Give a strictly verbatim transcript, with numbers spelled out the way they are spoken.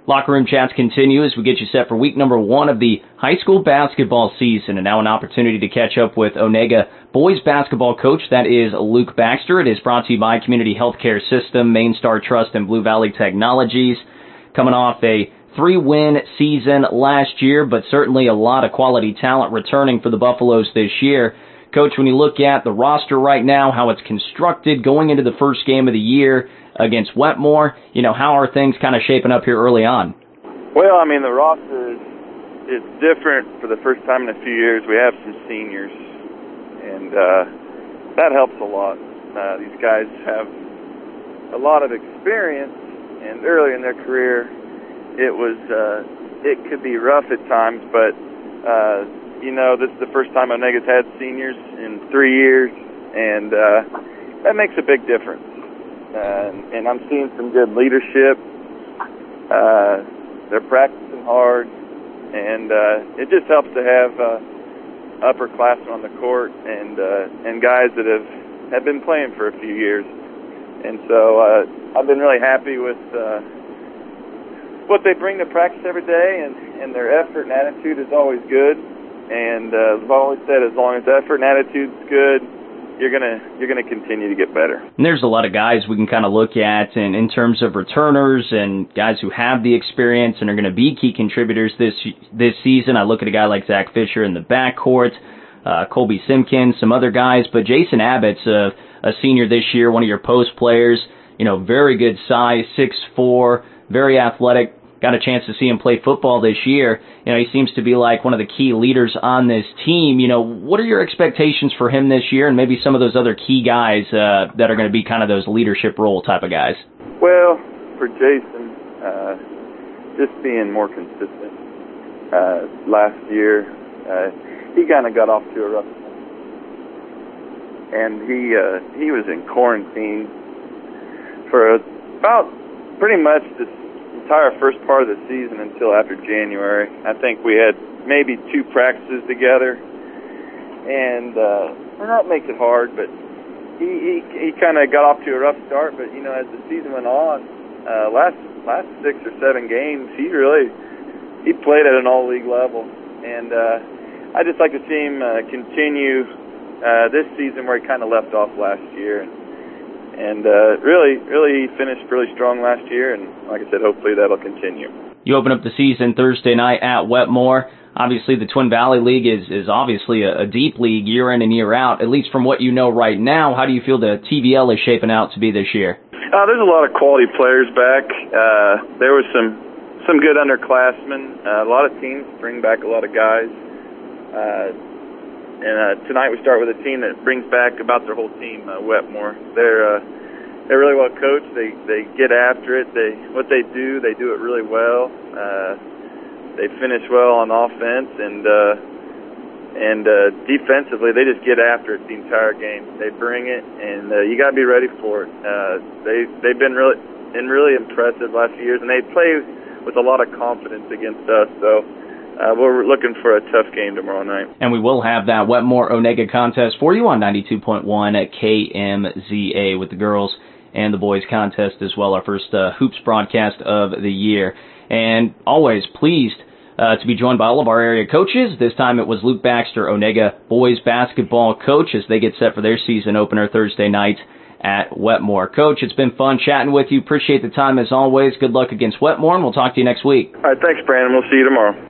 Locker Room Chats continue as we get you set for week number one of the high school basketball season, and now an opportunity to catch up with Onega boys basketball coach. That is Luke Baxter. It is brought to you by Community Healthcare System, Main Star Trust, and Blue Valley Technologies. Coming off a three-win season last year, but certainly a lot of quality talent returning for the Buffaloes this year. Coach, when you look at the roster right now, how it's constructed going into the first game of the year against Wetmore, you know, how are things kind of shaping up here early on? Well, I mean, the roster is, is different for the first time in a few years. We have some seniors, and uh, that helps a lot. Uh, these guys have a lot of experience, and early in their career, it was uh, it could be rough at times, but, uh, you know, this is the first time Onega's had seniors in three years, and uh, that makes a big difference. Uh, and I'm seeing some good leadership. Uh, they're practicing hard, and uh, it just helps to have uh, upperclassmen on the court and uh, and guys that have, have been playing for a few years. And so uh, I've been really happy with uh, what they bring to practice every day, and, and their effort and attitude is always good. And uh, I've always said, as long as effort and attitude's good, you're gonna you're gonna continue to get better. And there's a lot of guys we can kind of look at, and in terms of returners and guys who have the experience and are going to be key contributors this this season. I look at a guy like Zach Fisher in the backcourt, uh, Colby Simpkins, some other guys, but Jason Abbott's a, a senior this year, one of your post players. You know, very good size, six foot four, very athletic. Got a chance to see him play football this year. You know, he seems to be like one of the key leaders on this team. You know, what are your expectations for him this year, and maybe some of those other key guys uh, that are going to be kind of those leadership role type of guys? Well, for Jason, uh, just being more consistent. Uh, last year, uh, he kind of got off to a rough start, and he uh, he was in quarantine for about pretty much this entire first part of the season until after January. I think we had maybe two practices together, and uh, and that makes it hard. But he he, he kind of got off to a rough start. But you know, as the season went on, uh, last last six or seven games, he really he played at an all league level, and uh, I just like to see him uh, continue uh, this season where he kind of left off last year. And, And uh, really, really finished really strong last year, and like I said, hopefully that'll continue. You open up the season Thursday night at Wetmore. Obviously, the Twin Valley League is, is obviously a, a deep league year in and year out, at least from what you know right now. How do you feel the T V L is shaping out to be this year? Uh, there's a lot of quality players back. Uh, there was some, some good underclassmen. Uh, a lot of teams bring back a lot of guys. Uh, And uh, tonight we start with a team that brings back about their whole team, uh, Wetmore. They're uh, they're really well coached. They they get after it. They what they do, they do it really well. Uh, they finish well on offense, and uh, and uh, defensively they just get after it the entire game. They bring it, and uh, you got to be ready for it. Uh, they they've been really been really impressive last few years, and they play with a lot of confidence against us. So. Uh, we're looking for a tough game tomorrow night. And we will have that Wetmore-Onega contest for you on ninety-two point one at K M Z A with the girls and the boys contest as well, our first uh, Hoops broadcast of the year. And always pleased uh, to be joined by all of our area coaches. This time it was Luke Baxter, Onega boys basketball coach, as they get set for their season opener Thursday night at Wetmore. Coach, it's been fun chatting with you. Appreciate the time as always. Good luck against Wetmore, and we'll talk to you next week. All right, thanks, Brandon. We'll see you tomorrow.